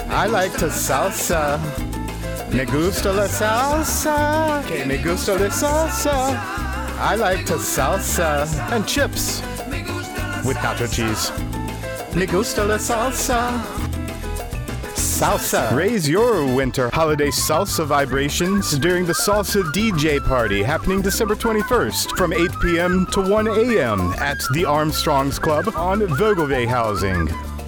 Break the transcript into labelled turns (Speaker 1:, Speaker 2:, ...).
Speaker 1: I like to salsa. Me gusta la salsa. Que me gusta la salsa. I like to salsa. And chips with nacho cheese. Me gusta la salsa. Salsa. Raise your winter holiday salsa vibrations during the Salsa DJ Party happening December 21st from 8 p.m. to 1 a.m. at the Armstrongs Club on Vogelweg Housing.